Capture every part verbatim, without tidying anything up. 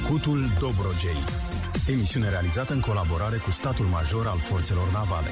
Scutul Dobrogei. Emisiune realizată în colaborare cu statul major al forțelor navale.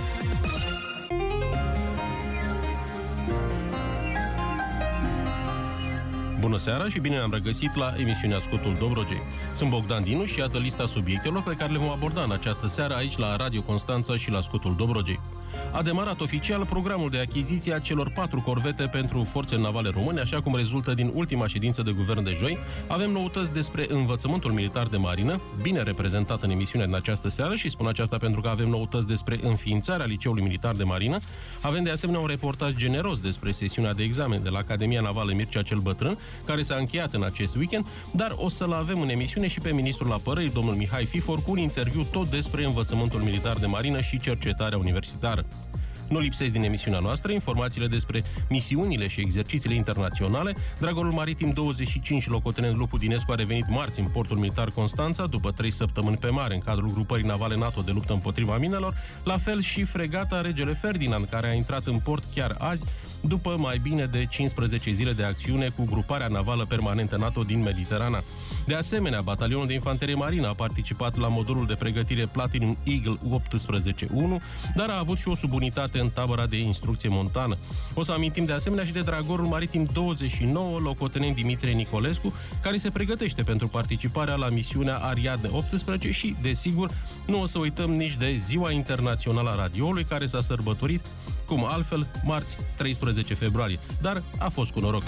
Bună seara și bine am regăsit la emisiunea Scutul Dobrogei. Sunt Bogdan Dinu și iată lista subiectelor pe care le vom aborda în această seară aici la Radio Constanța și la Scutul Dobrogei. A demarat oficial programul de achiziție a celor patru corvete pentru forțele navale române, așa cum rezultă din ultima ședință de guvern de joi. Avem noutăți despre învățământul militar de marină, bine reprezentat în emisiunea din această seară, și spun aceasta pentru că avem noutăți despre înființarea Liceului Militar de Marină. Avem de asemenea un reportaj generos despre sesiunea de examen de la Academia Navală Mircea cel Bătrân, care s-a încheiat în acest weekend, dar o să-l avem în emisiune și pe ministrul apărării, domnul Mihai Fifor, cu un interviu tot despre învățământul militar de marină și cercetarea universitară. Nu lipsesc din emisiunea noastră informațiile despre misiunile și exercițiile internaționale. Dragorul Maritim douăzeci și cinci, locotenent Lupu Dinescu, a revenit marți în portul militar Constanța, după trei săptămâni pe mare, în cadrul grupării navale NATO de luptă împotriva minelor, la fel și fregata Regele Ferdinand, care a intrat în port chiar azi, după mai bine de cincisprezece zile de acțiune cu gruparea navală permanentă NATO din Mediterana. De asemenea, batalionul de infanterie marină a participat la modulul de pregătire Platinum Eagle optsprezece unu, dar a avut și o subunitate în tabăra de instrucție montană. O să amintim de asemenea și de Dragorul Maritim douăzeci și nouă, locotenent Dimitrie Nicolescu, care se pregătește pentru participarea la misiunea Ariadne optsprezece și, desigur, nu o să uităm nici de Ziua Internațională a Radioului, care s-a sărbătorit, cum altfel, marți, treisprezece februarie, dar a fost cu noroc.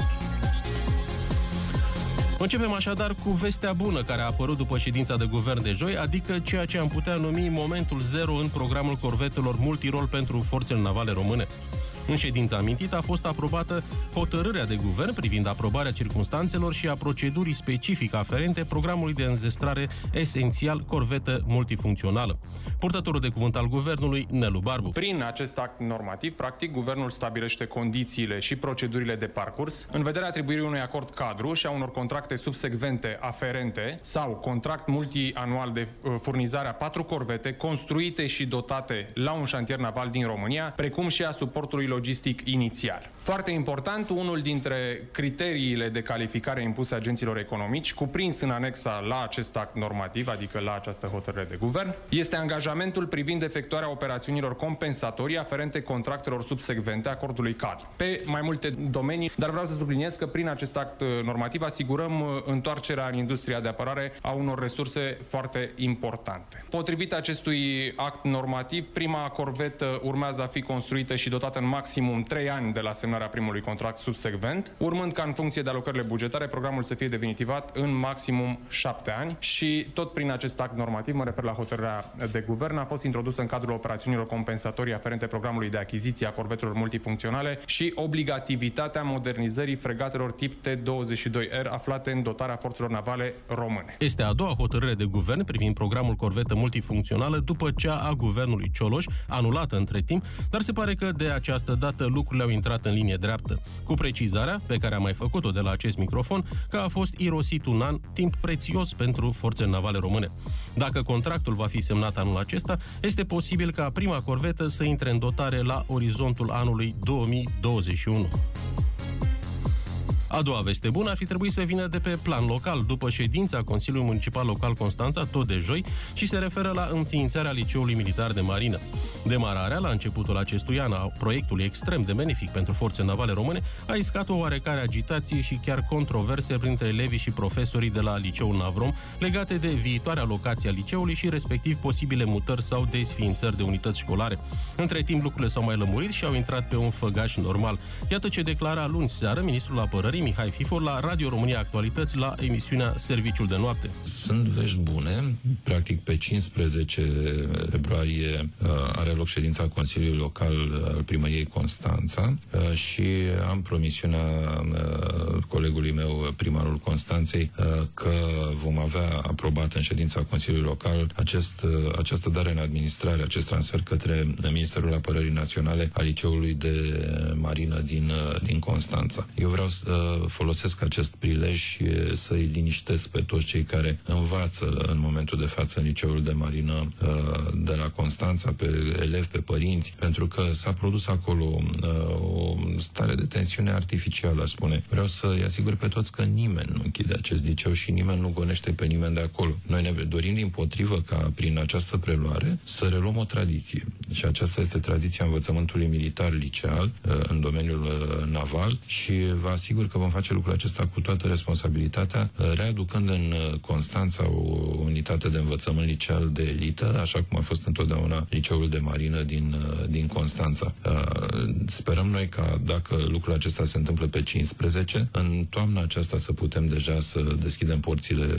Începem așadar cu vestea bună care a apărut după ședința de guvern de joi, adică ceea ce am putea numi momentul zero în programul corvetelor multirol pentru forțele navale române. În ședința amintită a fost aprobată hotărârea de guvern privind aprobarea circumstanțelor și a procedurii specifice aferente programului de înzestrare esențial corvetă multifuncțională. Purtătorul de cuvânt al guvernului, Nelu Barbu. Prin acest act normativ, practic, guvernul stabilește condițiile și procedurile de parcurs în vederea atribuirii unui acord cadru și a unor contracte subsecvente aferente sau contract multianual de furnizare a patru corvete construite și dotate la un șantier naval din România, precum și a suportului logistic inițial. Foarte important, unul dintre criteriile de calificare impuse agenților economici, cuprins în anexa la acest act normativ, adică la această hotărâre de guvern, este angajamentul privind efectuarea operațiunilor compensatorii aferente contractelor subsecvente acordului cadru. Pe mai multe domenii, dar vreau să subliniez că prin acest act normativ asigurăm întoarcerea în industria de apărare a unor resurse foarte importante. Potrivit acestui act normativ, prima corvetă urmează a fi construită și dotată în maximum trei ani de la semnarea primului contract subsecvent, urmând ca în funcție de alocările bugetare programul să fie definitivat în maximum șapte ani și tot prin acest act normativ, mă refer la hotărârea de guvern, a fost introdusă în cadrul operațiunilor compensatorii aferente programului de achiziție a corvetelor multifuncționale și obligativitatea modernizării fregatelor tip T douăzeci și doi R aflate în dotarea forțelor navale române. Este a doua hotărâre de guvern privind programul corvetă multifuncțională după cea a guvernului Cioloș, anulată între timp, dar se pare că de această dată lucrurile au intrat în linie dreaptă, cu precizarea, pe care am mai făcut-o de la acest microfon, că a fost irosit un an, timp prețios pentru forțele navale române. Dacă contractul va fi semnat anul acesta, este posibil ca prima corvetă să intre în dotare la orizontul anului două mii douăzeci și unu. A doua veste bună ar fi trebuit să vină de pe plan local, după ședința Consiliului Municipal Local Constanța, tot de joi, și se referă la înființarea Liceului Militar de Marină. Demararea, la începutul acestui an, a proiectului extrem de benefic pentru forțe navale române, a iscat o oarecare agitație și chiar controverse printre elevii și profesorii de la Liceul Navrom, legate de viitoarea locație a liceului și respectiv posibile mutări sau desființări de unități școlare. Între timp, lucrurile s-au mai lămurit și au intrat pe un făgaș normal. Iată ce declara luni seară ministrul apărării Mihai Fifor la Radio România Actualități la emisiunea Serviciul de Noapte. Sunt vești bune. Practic pe cincisprezece februarie are loc ședința Consiliului Local al Primăriei Constanța și am promisiunea colegului meu, primarul Constanței, că vom avea aprobat în ședința Consiliului Local acest, această dare în administrare, acest transfer către Ministerul Apărării Naționale al Liceului de Marină din, din Constanța. Eu vreau să folosesc acest prilej și să-i liniștesc pe toți cei care învață în momentul de față în Liceul de Marină de la Constanța, pe elevi, pe părinți, pentru că s-a produs acolo o stare de tensiune artificială, aș spune. Vreau să-i asigur pe toți că nimeni nu închide acest liceu și nimeni nu gonește pe nimeni de acolo. Noi ne dorim dimpotrivă ca prin această preluare să reluăm o tradiție. Și aceasta este tradiția învățământului militar liceal în domeniul naval și vă asigur că vom face lucrul acesta cu toată responsabilitatea, readucând în Constanța o unitate de învățământ liceal de elită, așa cum a fost întotdeauna Liceul de Marină din, din Constanța. Sperăm noi ca, dacă lucrul acesta se întâmplă pe cincisprezece, în toamna aceasta să putem deja să deschidem porțile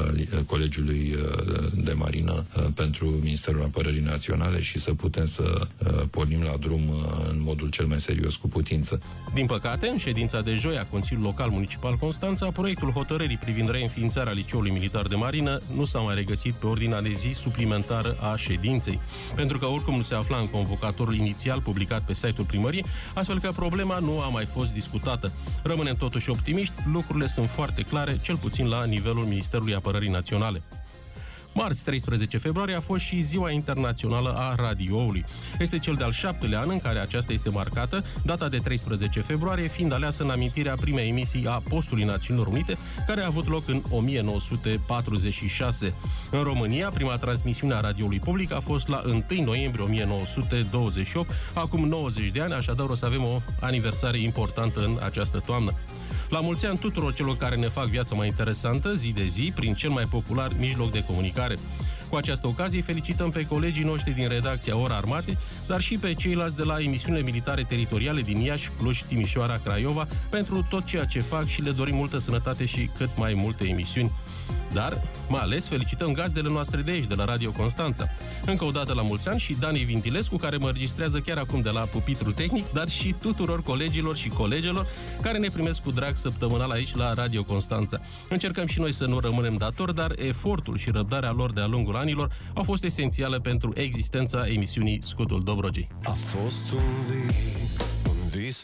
Colegiului de Marină pentru Ministerul Apărării Naționale și să putem să pornim la drum în modul cel mai serios cu putință. Din păcate, în ședința de joi a Consiliului Local Municipal Constanța, proiectul hotărârii privind reînființarea Liceului Militar de Marină nu s-a mai regăsit pe ordinea de zi suplimentară a ședinței, pentru că oricum nu se afla în convocatorul inițial publicat pe site-ul primăriei, astfel că problema nu a mai fost discutată. Rămânem totuși optimiști, lucrurile sunt foarte clare, cel puțin la nivelul Ministerului Apărării Naționale. Marți, treisprezece februarie, a fost și Ziua Internațională a Radioului. Este cel de-al șaptelea an în care aceasta este marcată, data de treisprezece februarie fiind aleasă în amintirea primei emisii a Postului Națiunilor Unite, care a avut loc în o mie nouă sute patruzeci și șase. În România, prima transmisiune a radioului public a fost la întâi noiembrie o mie nouă sute douăzeci și opt, acum nouăzeci de ani, așadar o să avem o aniversare importantă în această toamnă. La mulți ani tuturor celor care ne fac viața mai interesantă zi de zi prin cel mai popular mijloc de comunicare. Cu această ocazie felicităm pe colegii noștri din redacția Ora Armate, dar și pe ceilalți de la emisiunile militare teritoriale din Iași, Cluj, Timișoara, Craiova pentru tot ceea ce fac și le dorim multă sănătate și cât mai multe emisiuni. Dar, mai ales, felicităm gazdele noastre de aici, de la Radio Constanța. Încă o dată la mulți ani și Dani Vintilescu, care mă înregistrează chiar acum de la pupitrul tehnic, dar și tuturor colegilor și colegelor care ne primesc cu drag săptămânal aici la Radio Constanța. Încercăm și noi să nu rămânem datori, dar efortul și răbdarea lor de-a lungul anilor au fost esențiale pentru existența emisiunii Scutul Dobrogei. A fost un vis, un vis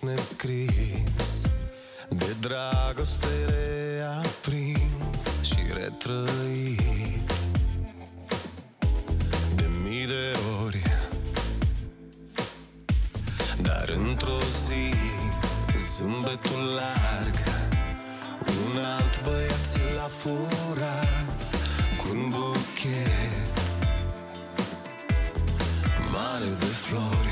nescris, de dragoste reaprins și retrăit de mii de ori. Dar într-o zi, zâmbetul larg, un alt băiat l-a furat cu un buchet mare de flori.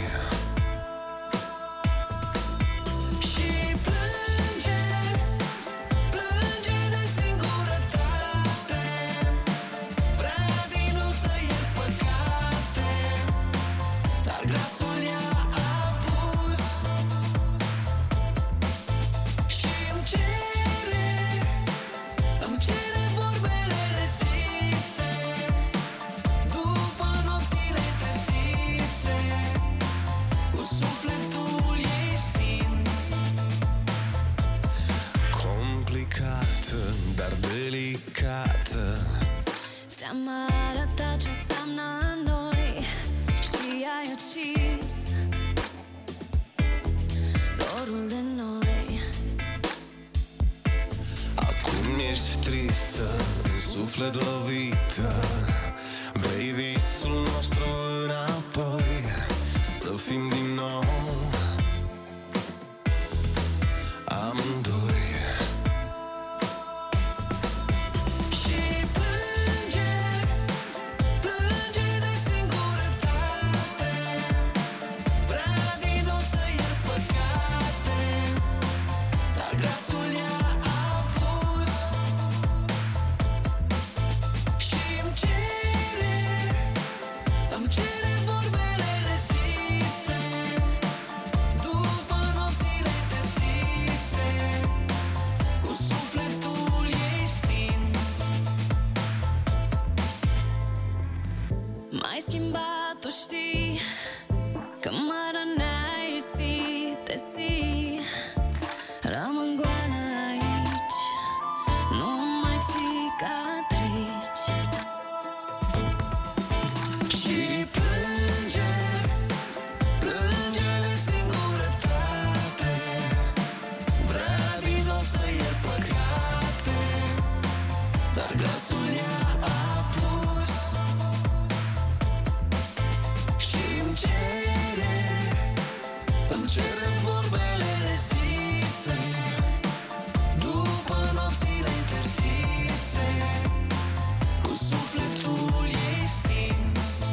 Dar delicată. Ți-am arătat ce înseamnă noi și ai ucis dorul de noi. Acum ești tristă, în suflet lovită, vrei visul nostru înapoi, să fim din nou amândoi. Îmi cere vorbele nesise glasul i-a apus și-mi cere, îmi cere vorbele nezise după nopțile interzise, cu sufletul ei stins.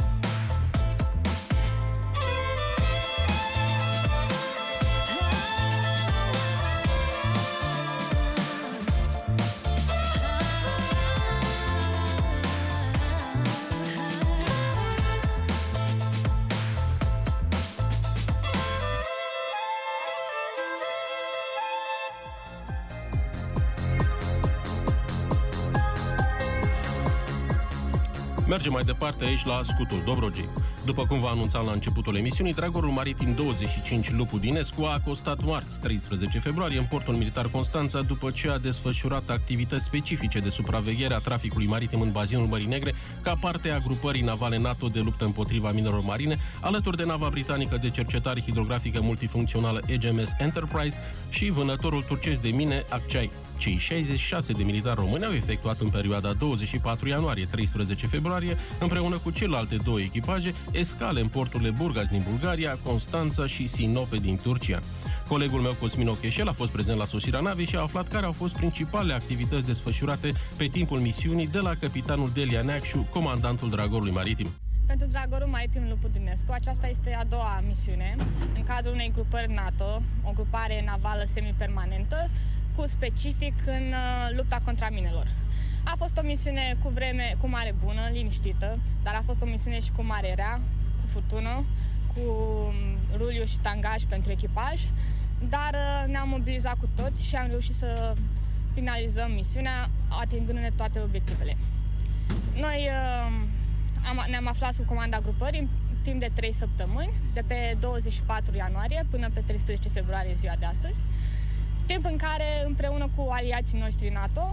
Mergem mai departe aici la scutul Dobrogei. După cum v-a anunțat la începutul emisiunii, dragorul maritim douăzeci și cinci Lupu Dinescu a acostat marți, treisprezece februarie, în portul militar Constanța, după ce a desfășurat activități specifice de supraveghere a traficului maritim în bazinul Mării Negre, ca parte a grupării navale NATO de luptă împotriva minelor marine, alături de nava britanică de cercetare hidrografică multifuncțională E G M S Enterprise și vânătorul turcesc de mine Akçay. Cei șaizeci și șase de militari români au efectuat în perioada douăzeci și patru ianuarie - treisprezece februarie, împreună cu celelalte două echipaje, escale în porturile Burgas din Bulgaria, Constanța și Sinope din Turcia. Colegul meu, Cosmin Ocheșel, a fost prezent la sosirea navei și a aflat care au fost principalele activități desfășurate pe timpul misiunii de la capitanul Delia Neacșu, comandantul dragorului maritim. Pentru dragorul maritim Lupu Dinescu, aceasta este a doua misiune în cadrul unei grupări NATO, o grupare navală semipermanentă, cu specific în uh, lupta contra minelor. A fost o misiune cu vreme, cu mare bună, liniștită, dar a fost o misiune și cu mare rea, cu furtună, cu ruliu și tangaj pentru echipaj, dar uh, ne-am mobilizat cu toți și am reușit să finalizăm misiunea, atingându-ne toate obiectivele. Noi uh, am, ne-am aflat sub comanda grupării în timp de trei săptămâni, de pe douăzeci și patru ianuarie până pe treisprezece februarie, ziua de astăzi, timp în care, împreună cu aliații noștri NATO,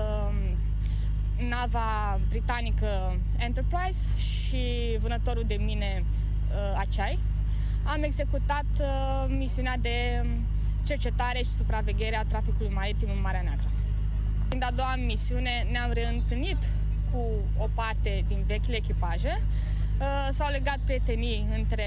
nava britanică Enterprise și vânătorul de mine Akçay, am executat misiunea de cercetare și supraveghere a traficului maritim în Marea Neagră. În a doua misiune ne-am reîntâlnit cu o parte din vechile echipaje, s-au legat prietenii între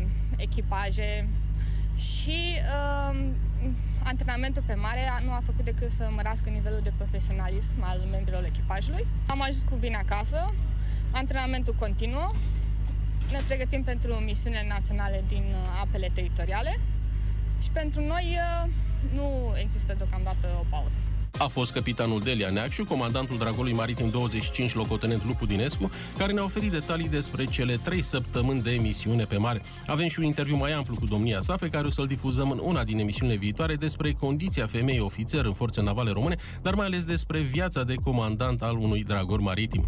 echipaje și uh, antrenamentul pe mare nu a făcut decât să mărească nivelul de profesionalism al membrilor echipajului. Am ajuns cu bine acasă, antrenamentul continuă, ne pregătim pentru misiunile naționale din apele teritoriale și pentru noi uh, nu există deocamdată o pauză. A fost capitanul Delia Neacșu, comandantul dragorului maritim douăzeci și cinci, locotenent Lupu Dinescu, care ne-a oferit detalii despre cele trei săptămâni de emisiune pe mare. Avem și un interviu mai amplu cu domnia sa, pe care o să-l difuzăm în una din emisiunile viitoare, despre condiția femeii ofițer în forțe navale române, dar mai ales despre viața de comandant al unui dragor maritim.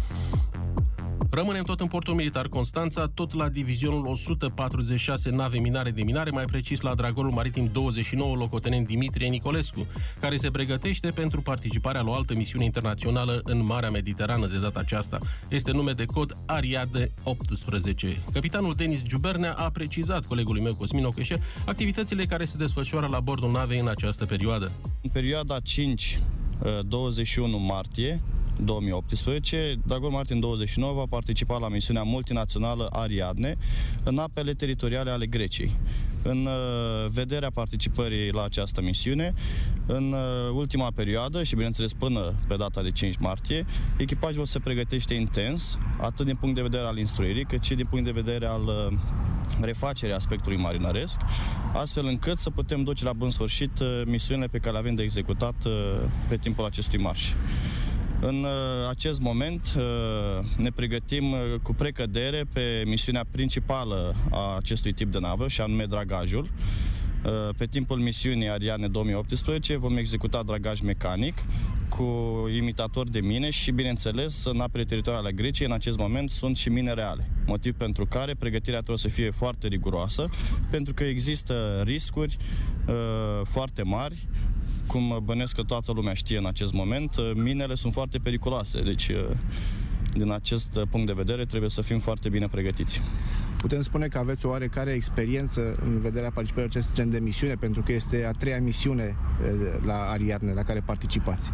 Rămânem tot în portul militar Constanța, tot la divizionul o sută patruzeci și șase nave minare de minare, mai precis la dragorul maritim douăzeci și nouă, locotenent Dimitrie Nicolescu, care se pregătește pentru participarea la o altă misiune internațională în Marea Mediterană de data aceasta. Este nume de cod Ariadne optsprezece. Capitanul Denis Giubernea a precizat colegului meu Cosmin Ocheșel activitățile care se desfășoară la bordul navei în această perioadă. În perioada cinci douăzeci și unu martie două mii optsprezece, dragorul maritim douăzeci și nouă va participa la misiunea multinațională Ariadne în apele teritoriale ale Greciei. În uh, vederea participării la această misiune, în uh, ultima perioadă și, bineînțeles, până pe data de cinci martie, echipajul se pregătește intens, atât din punct de vedere al instruirii, cât și din punct de vedere al uh, refacerii aspectului marinăresc, astfel încât să putem duce la bun sfârșit uh, misiunile pe care le avem de executat uh, pe timpul acestui marș. În uh, acest moment uh, ne pregătim uh, cu precădere pe misiunea principală a acestui tip de navă, și anume dragajul. Uh, pe timpul misiunii Ariadne două mii optsprezece vom executa dragaj mecanic cu imitator de mine și, bineînțeles, în apele teritoriale ale Greciei, în acest moment, sunt și mine reale. Motiv pentru care pregătirea trebuie să fie foarte riguroasă, pentru că există riscuri uh, foarte mari. Cum bănesc că toată lumea știe în acest moment, minele sunt foarte periculoase, deci din acest punct de vedere trebuie să fim foarte bine pregătiți. Putem spune că aveți o oarecare experiență în vederea participării acest gen de misiune, pentru că este a treia misiune la Ariadne la care participați.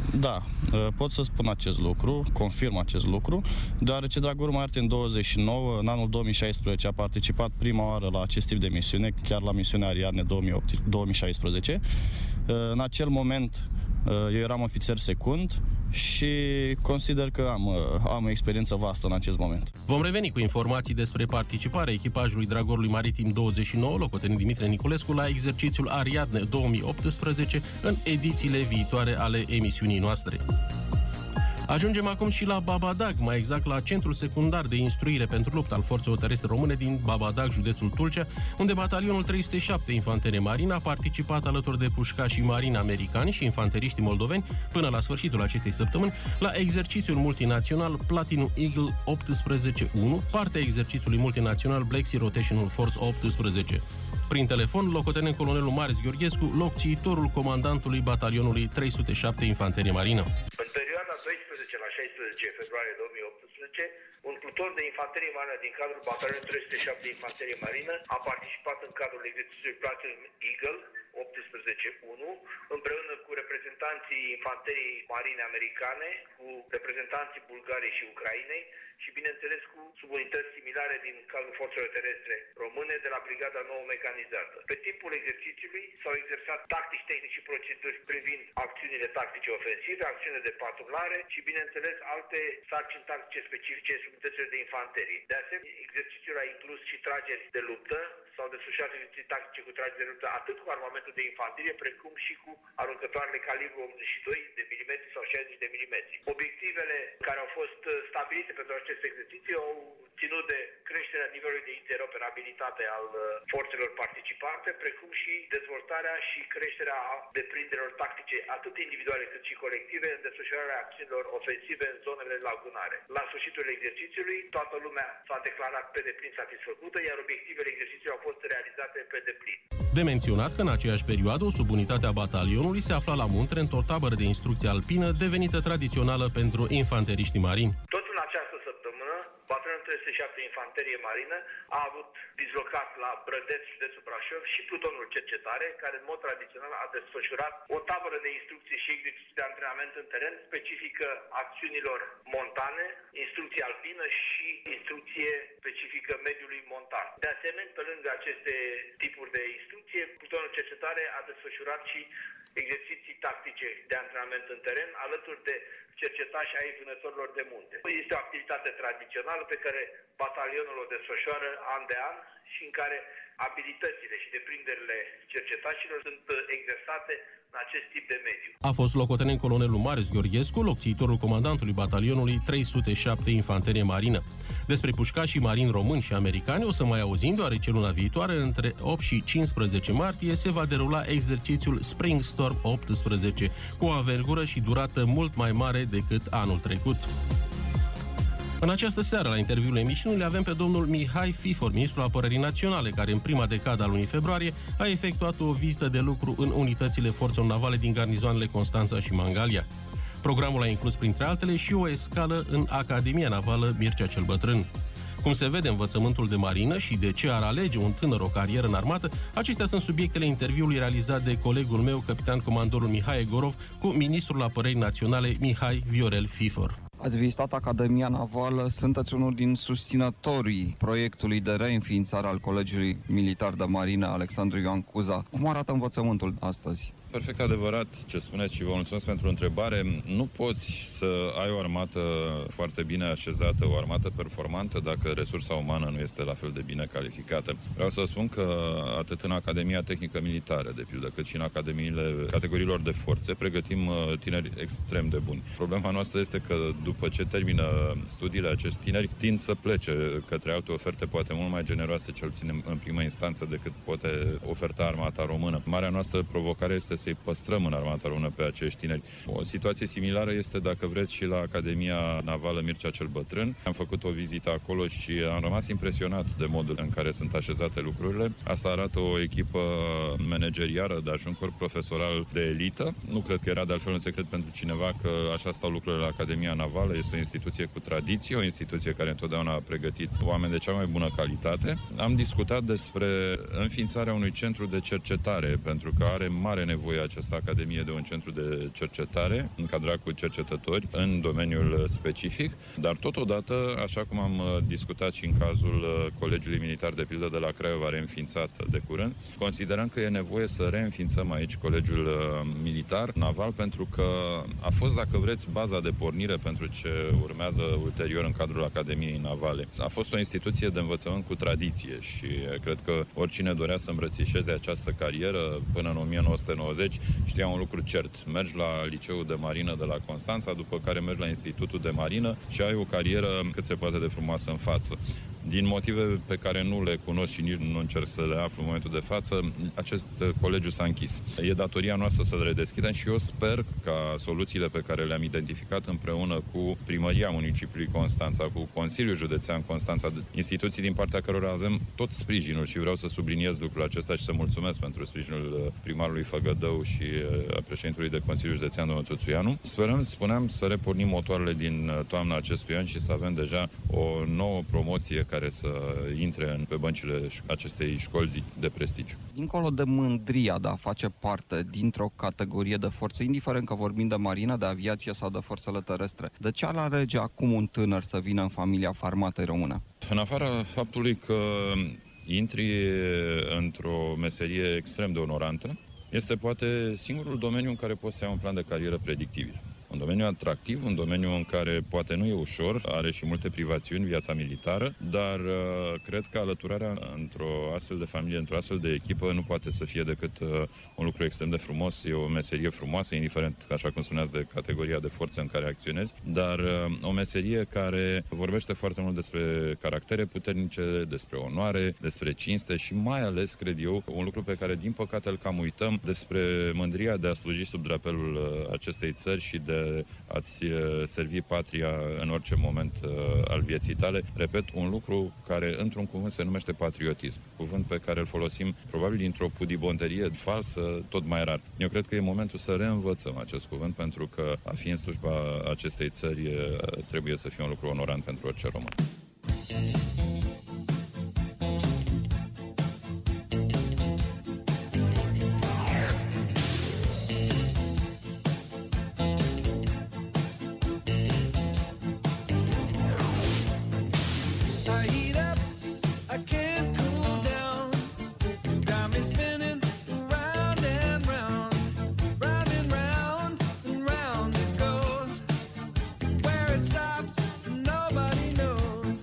Da, pot să spun acest lucru, confirm acest lucru, deoarece Dragor Martin douăzeci și nouă, în anul două mii șaisprezece, a participat prima oară la acest tip de misiune, chiar la misiunea Ariadne două mii șaisprezece. În acel moment eu eram ofițer secund și consider că am, am o experiență vastă în acest moment. Vom reveni cu informații despre participarea echipajului Dragorului Maritim douăzeci și nouă, locotenent Dimitrie Niculescu, la exercițiul Ariadne două mii optsprezece în edițiile viitoare ale emisiunii noastre. Ajungem acum și la Babadag, mai exact la Centrul Secundar de Instruire pentru Luptă al Forțelor Terestre Române din Babadag, județul Tulcea, unde batalionul trei sute șapte Infanterie Marină a participat alături de pușcașii marini americani și infanteriștii moldoveni până la sfârșitul acestei săptămâni la exercițiul multinațional Platinum Eagle optsprezece unu, parte a exercițiului multinațional Black Sea Rotational Force optsprezece. Prin telefon, locotenent colonelul Marius Gheorghescu, locțiitorul comandantului batalionului trei sute șapte Infanterie Marină. În perioada doisprezece la șaisprezece februarie două mii optsprezece, un pluton de infanterie marină din cadrul batalionului trei sute șapte Infanterie Marină a participat în cadrul exercițiului Platinum Eagle optsprezece unu, împreună cu reprezentanții infanteriei marine americane, cu reprezentanții Bulgariei și Ucrainei și, bineînțeles, cu subunități similare din cadrul forțelor terestre române de la Brigada nouă mecanizată. Pe timpul exercițiului s-au exersat tactici, tehnici și proceduri privind acțiunile tactice ofensive, acțiunile de patrulare și, bineînțeles, alte sarcini tactice specifice subunităților de infanterie. De asemenea, exercițiul a inclus și trageri de luptă, s-au desfășurat exerciții tactice cu trageri de luptă atât cu armamentul de infanterie, precum și cu aruncătoarele calibru optzeci și doi de milimetri sau șaizeci de milimetri. Obiectivele care au fost stabilite pentru aceste exerciții au ținut de creșterea nivelului de interoperabilitate al forțelor participante, precum și dezvoltarea și creșterea deprinderilor tactice, atât individuale cât și colective, în desfășurarea acțiunilor ofensive în zonele lagunare. La sfârșitul exercițiului, toată lumea s-a declarat pe deplin satisfăcută, iar obiectivele exercițiului au fost realizate pe deplin. De menționat că în aceeași perioadă o subunitate a batalionului se afla la Muntre într-o tabără de instrucție alpină devenită tradițională pentru infanteriștii marini. Tot în această săptămână, batalionul trei sute șapte Infanterie Marină a avut dislocat la Brădeț, județul Brașov, și plutonul cercetare, care în mod tradițional a desfășurat o tabără de instrucție și exerciții de antrenament în teren specifică acțiunilor montane, instrucție alpină și instrucție specifică mediului montan. De asemenea, pe lângă aceste tipuri de instrucție, plutonul cercetare a desfășurat și exerciții tactice de antrenament în teren, alături de cercetași ai vânătorilor de munte. Este o activitate tradițională pe care batalionul o desfășoară an de an și în care abilitățile și deprinderile cercetașilor sunt exersate în acest tip de mediu. A fost locotenent colonelul Marius Gheorghescu, locțiitorul comandantului batalionului trei sute șapte Infanterie Marină. Despre pușcașii marini români și americani o să mai auzim, deoarece luna viitoare, între opt și cincisprezece martie, se va derula exercițiul Spring Storm optsprezece, cu o avergură și durată mult mai mare decât anul trecut. În această seară, la interviul emisiunii, le avem pe domnul Mihai Fifor, ministrul Apărării Naționale, care în prima decadă a lunii februarie a efectuat o vizită de lucru în unitățile forțelor navale din garnizoanele Constanța și Mangalia. Programul a inclus, printre altele, și o escală în Academia Navală Mircea cel Bătrân. Cum se vede învățământul de marină și de ce ar alege un tânăr o carieră în armată, acestea sunt subiectele interviului realizat de colegul meu, capitan comandorul Mihai Gorov, cu ministrul Apărării Naționale Mihai Viorel Fifor. Ați vizitat Academia Navală, sunteți unul din susținătorii proiectului de reînființare al Colegiului Militar de Marină Alexandru Ioan Cuza. Cum arată învățământul astăzi? Perfect adevărat ce spuneți și vă mulțumesc pentru întrebare. Nu poți să ai o armată foarte bine așezată, o armată performantă, dacă resursa umană nu este la fel de bine calificată. Vreau să spun că atât în Academia Tehnică Militară, de pildă, cât și în academiile categoriilor de forțe, pregătim tineri extrem de buni. Problema noastră este că după ce termină studiile, acești tineri tind să plece către alte oferte, poate mult mai generoase, cel puțin în primă instanță, decât poate oferta armata română. Marea noastră provocare este să-i păstrăm în armata română pe acești tineri. O situație similară este, dacă vreți, și la Academia Navală Mircea cel Bătrân. Am făcut o vizită acolo și am rămas impresionat de modul în care sunt așezate lucrurile. Asta arată o echipă managerială, dar și un corp profesoral de elită. Nu cred că era de altfel un secret pentru cineva că așa stau lucrurile la Academia Navală. Este o instituție cu tradiție, o instituție care întotdeauna a pregătit oameni de cea mai bună calitate. Am discutat despre înființarea unui centru de cercetare, pentru că are mare nevoie nevoie această academie de un centru de cercetare, încadrat cu cercetători în domeniul specific, dar totodată, așa cum am discutat și în cazul Colegiului Militar de pildă de la Craiova, reînființat de curând, considerăm că e nevoie să reînființăm aici Colegiul Militar Naval, pentru că a fost, dacă vreți, baza de pornire pentru ce urmează ulterior în cadrul Academiei Navale. A fost o instituție de învățământ cu tradiție și cred că oricine dorea să îmbrățișeze această carieră până în o mie nouă sute nouăzeci știa un lucru cert. Mergi la Liceul de Marină de la Constanța, după care mergi la Institutul de Marină și ai o carieră cât se poate de frumoasă în față. Din motive pe care nu le cunosc și nici nu încerc să le aflu în momentul de față, acest colegiu s-a închis. E datoria noastră să le redeschidem și eu sper ca soluțiile pe care le-am identificat împreună cu Primăria Municipiului Constanța, cu Consiliul Județean Constanța, instituții din partea cărora avem tot sprijinul și vreau să subliniez lucrul acesta și să mulțumesc pentru sprijinul primarului Făgădău și a președintelui de Consiliul Județean, domnul Țuțuianu. Sperăm, spuneam, să repornim motoarele din toamna acestui an și să avem deja o nouă promoție care să intre în, pe băncile acestei școli de prestigiu. Dincolo de mândria de a face parte dintr-o categorie de forțe, indiferent că vorbim de marină, de aviație sau de forțele terestre, de ce ar alege acum un tânăr să vină în familia Armatei Române? În afara faptului că intri într-o meserie extrem de onorantă, este poate singurul domeniu în care poți să ai un plan de carieră predictibil. Un domeniu atractiv, un domeniu în care poate nu e ușor, are și multe privațiuni, viața militară, dar uh, cred că alăturarea într-o astfel de familie, într-o astfel de echipă, nu poate să fie decât uh, un lucru extrem de frumos. E o meserie frumoasă, indiferent, așa cum spuneați, de categoria de forțe în care acționezi, dar uh, o meserie care vorbește foarte mult despre caractere puternice, despre onoare, despre cinste și mai ales, cred eu, un lucru pe care, din păcate, îl cam uităm, despre mândria de a sluji sub drapelul uh, acestei țări și de a-ți servi patria în orice moment uh, al vieții tale. Repet, un lucru care, într-un cuvânt, se numește patriotism. Cuvânt pe care îl folosim, probabil, dintr-o pudibonterie falsă, tot mai rar. Eu cred că e momentul să reînvățăm acest cuvânt, pentru că a fi în slujba acestei țări trebuie să fie un lucru onorant pentru orice român. Where it stops, nobody knows.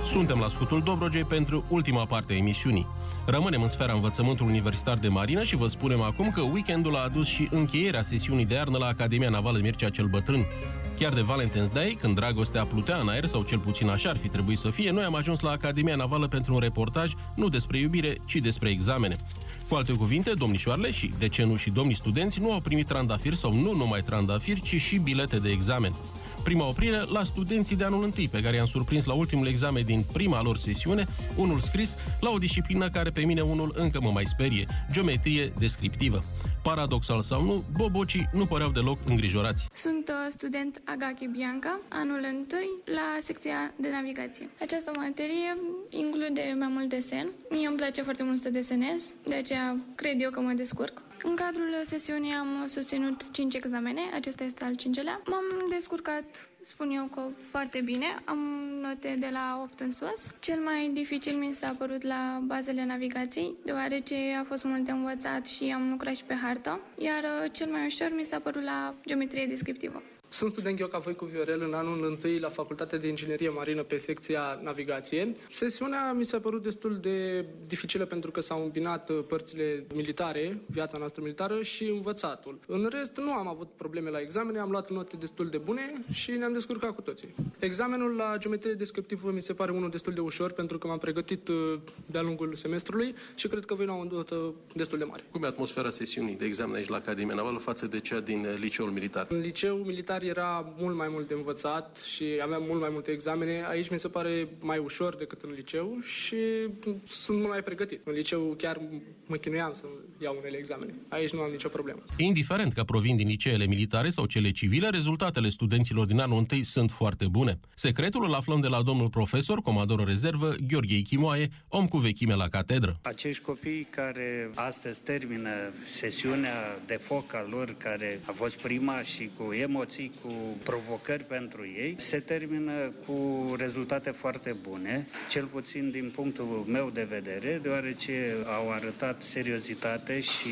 Suntem la Scutul Dobrogei pentru ultima parte a emisiunii. Rămânem în sfera învățământului universitar de marină și vă spunem acum că weekendul a adus și încheierea sesiunii de iarnă la Academia Navală Mircea cel Bătrân. Chiar de Valentine's Day, când dragostea plutea în aer, sau cel puțin așa ar fi trebuit să fie, noi am ajuns la Academia Navală pentru un reportaj nu despre iubire, ci despre examene. Cu alte cuvinte, domnișoarele și, de ce nu, și domnii studenți nu au primit trandafiri sau nu numai trandafiri, ci și bilete de examen. Prima oprire la studenții de anul întâi, pe care i-am surprins la ultimul examen din prima lor sesiune, unul scris la o disciplină care pe mine unul încă mă mai sperie, geometrie descriptivă. Paradoxal sau nu, bobocii nu păreau deloc îngrijorați. Sunt student Agache Bianca, anul întâi, la secția de navigație. Această materie include mai mult desen. Mie îmi place foarte mult să desenez, de aceea cred eu că mă descurc. În cadrul sesiunii am susținut cinci examene, acesta este al cincelea. M-am descurcat, spun eu, că foarte bine, am note de la opt în sus. Cel mai dificil mi s-a părut la bazele navigației, deoarece a fost mult de învățat și am lucrat și pe hartă, iar cel mai ușor mi s-a părut la geometrie descriptivă. Sunt student eu ca voi cu Viorel în anul întâi la Facultatea de Inginerie Marină pe secția navigație. Sesiunea mi s-a părut destul de dificilă pentru că s-au îmbinat părțile militare, viața noastră militară și învățatul. În rest, nu am avut probleme la examene, am luat note destul de bune și ne-am descurcat cu toții. Examenul la geometrie descriptivă mi se pare unul destul de ușor pentru că m-am pregătit de-a lungul semestrului și cred că voi lua o notă destul de mare. Cum e atmosfera sesiunii de examen aici la Academia Navală față de cea din liceul militar? În liceu militar era mult mai mult de învățat și aveam mult mai multe examene. Aici mi se pare mai ușor decât în liceu și sunt mult mai pregătit. În liceu chiar mă chinuiam să iau unele examene. Aici nu am nicio problemă. Indiferent că provin din liceele militare sau cele civile, rezultatele studenților din anul întâi sunt foarte bune. Secretul îl aflăm de la domnul profesor, comandor în rezervă, Gheorghe Ichimoae, om cu vechime la catedră. Acești copii care astăzi termină sesiunea de foc a lor, care a fost prima și cu emoții, cu provocări pentru ei, se termină cu rezultate foarte bune, cel puțin din punctul meu de vedere, deoarece au arătat seriozitate și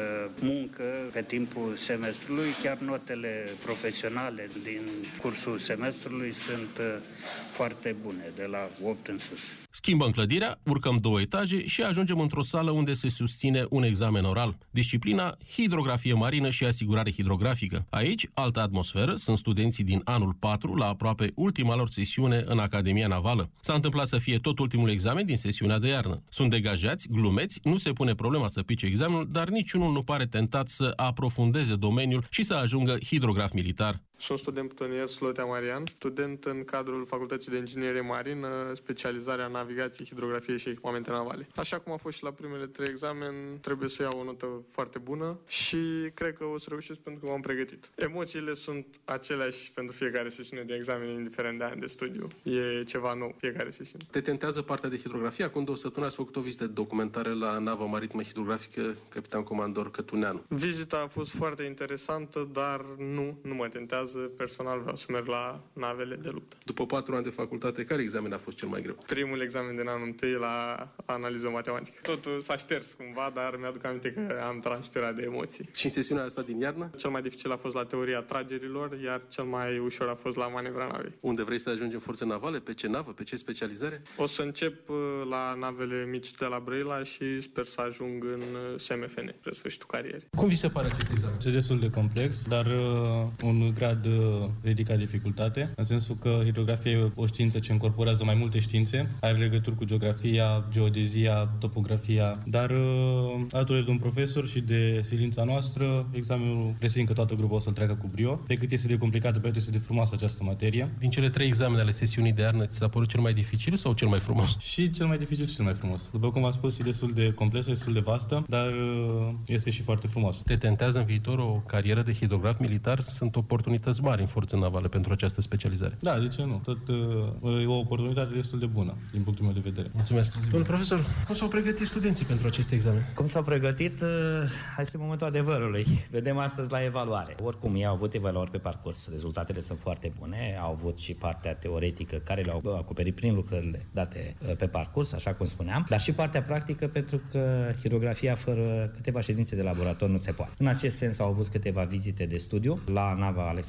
muncă pe timpul semestrului. Chiar notele profesionale din cursul semestrului sunt foarte bune, de la opt în sus. Schimbăm clădirea, urcăm două etaje și ajungem într-o sală unde se susține un examen oral. Disciplina hidrografie marină și asigurare hidrografică. Aici, altă atmosferă, sunt studenții din anul patru, la aproape ultima lor sesiune în Academia Navală. S-a întâmplat să fie tot ultimul examen din sesiunea de iarnă. Sunt degajați, glumeți, nu se pune problema să pice examenul, dar niciunul nu pare tentat să aprofundeze domeniul și să ajungă hidrograf militar. Sunt student plutonier Slotea Marian, student în cadrul Facultății de Inginerie Marină, specializarea navigație, hidrografie și echipamente navale. Așa cum a fost și la primele trei examen, trebuie să iau o notă foarte bună și cred că o să reușesc pentru că m-am pregătit. Emoțiile sunt aceleași pentru fiecare sesiune de examen, indiferent de ani de studiu. E ceva nou fiecare sesiune. Te tentează partea de hidrografie? Acum două săptămâni ați făcut o vizită de documentare la nava maritimă hidrografică Capitan Comandor Cătuneanu. Vizita a fost foarte interesantă, dar nu, nu mă tentează. Personal vreau să merg la navele de luptă. După patru ani de facultate, care examen a fost cel mai greu? Primul examen din anul întâi la analiză matematică. Totul s-a șters cumva, dar mi-aduc aminte că am transpirat de emoții. Și în sesiunea asta din iarnă? Cel mai dificil a fost la teoria tragerilor, iar cel mai ușor a fost la manevra navei. Unde vrei să ajungi în forțe navale? Pe ce navă? Pe ce specializare? O să încep la navele mici de la Brăila și sper să ajung în S M F N spre sfârșitul carierei. Cum vi se pare acest examen? Este destul de complex, dar uh, un grad ridicat dificultate, în sensul că hidrografia e o știință ce încorporează mai multe științe, are legături cu geografia, geodezia, topografia, dar alături de un profesor și de silința noastră, examenul presupun că toată grupa o să-l treacă cu brio, pe cât este de complicată, pe cât este de frumoasă această materie. Din cele trei examene ale sesiunii de iarnă, ți s-a părut cel mai dificil sau cel mai frumos? Și cel mai dificil și cel mai frumos. După cum v-am spus, e destul de complexă, destul de vastă, dar este și foarte frumos. Te tentează în viitor o carieră de hidrograf militar? Sunt oportunități mari în forțe navale pentru această specializare. Da, de ce nu? Tot uh, e o oportunitate destul de bună, din punctul meu de vedere. Mulțumesc. Domnul profesor, cum s-au pregătit studenții pentru aceste examene? Cum s-au pregătit? Uh, este momentul adevărului. Vedem astăzi la evaluare. Oricum, ei au avut evaluări pe parcurs. Rezultatele sunt foarte bune. Au avut și partea teoretică care le-au acoperit prin lucrările date uh, pe parcurs, așa cum spuneam, dar și partea practică, pentru că hidrografia fără câteva ședințe de laborator nu se poate. În acest sens au avut câteva vizite de studiu la nava Alexandru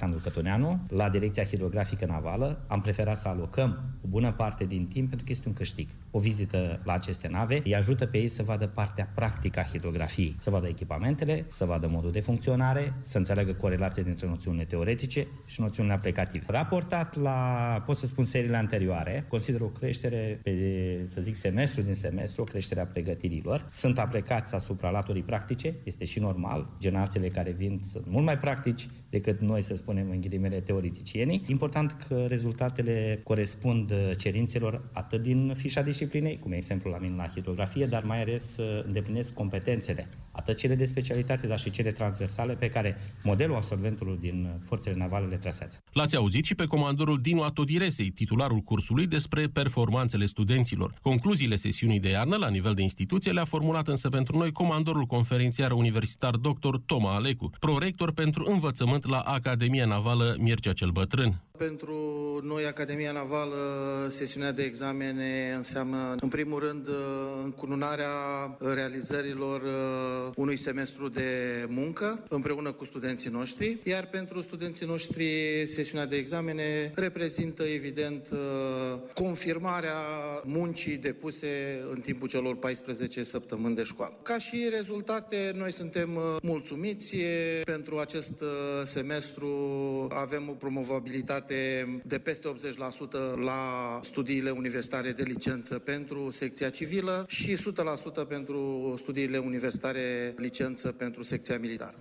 Alexandru Cătuneanu, la Direcția Hidrografică Navală. Am preferat să alocăm o bună parte din timp pentru că este un câștig. O vizită la aceste nave îi ajută pe ei să vadă partea practică a hidrografiei, să vadă echipamentele, să vadă modul de funcționare, să înțeleagă corelația dintre noțiunile teoretice și noțiunile aplicative. Raportat la, pot să spun, seriile anterioare, consider o creștere pe, să zic, semestru din semestru, o creștere a pregătirilor. Sunt aplicați asupra laturii practice, este și normal. Generațiile care vin sunt mult mai practici decât noi, să spunem, în ghilimele, teoreticienii. Important că rezultatele corespund cerințelor atât din fișa disciplinei, cum e exemplu la mine la hidrografie, dar mai ales îndeplinesc competențele, atât cele de specialitate, dar și cele transversale pe care modelul absolventului din forțele navale le trasează. L-ați auzit și pe comandorul Dinu Atodiresei, titularul cursului, despre performanțele studenților. Concluziile sesiunii de iarnă la nivel de instituție le-a formulat însă pentru noi comandorul conferențiar universitar doctor Toma Alecu, prorector pentru învățământ la Academia Navală Mircea cel Bătrân. Pentru noi, Academia Navală, sesiunea de examene înseamnă, în primul rând, încununarea realizărilor unui semestru de muncă împreună cu studenții noștri, iar pentru studenții noștri, sesiunea de examene reprezintă, evident, confirmarea muncii depuse în timpul celor paisprezece săptămâni de școală. Ca și rezultate, noi suntem mulțumiți. Pentru acest semestru avem o promovabilitate de peste optzeci la sută la studiile universitare de licență pentru secția civilă și o sută la sută pentru studiile universitare licență pentru secția militară.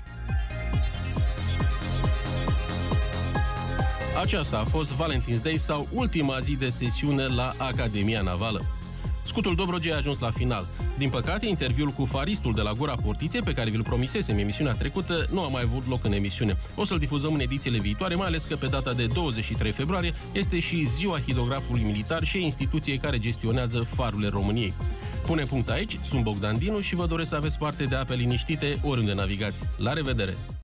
Aceasta a fost Valentine's Day sau ultima zi de sesiune la Academia Navală. Scutul Dobrogei a ajuns la final. Din păcate, interviul cu faristul de la Gura Portiței, pe care vi-l promisesem emisiunea trecută, nu a mai avut loc în emisiune. O să-l difuzăm în edițiile viitoare, mai ales că pe data de douăzeci și trei februarie este și ziua hidrografului militar și instituției care gestionează farurile României. Punem punct aici, sunt Bogdan Dinu și vă doresc să aveți parte de ape liniștite oriunde navigați. La revedere!